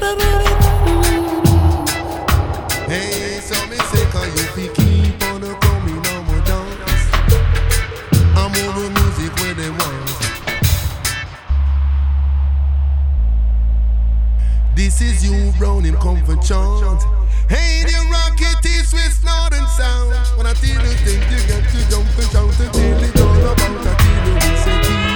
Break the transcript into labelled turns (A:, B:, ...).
A: Hey, so me say, can you be keep on the coming on my dance? I'm over music where they want. This is you, Browning, comfort chant. Hey, the rocket is Swiss Northern sound. When I tell you think you get to jump and shout until it's all about a till you say keep.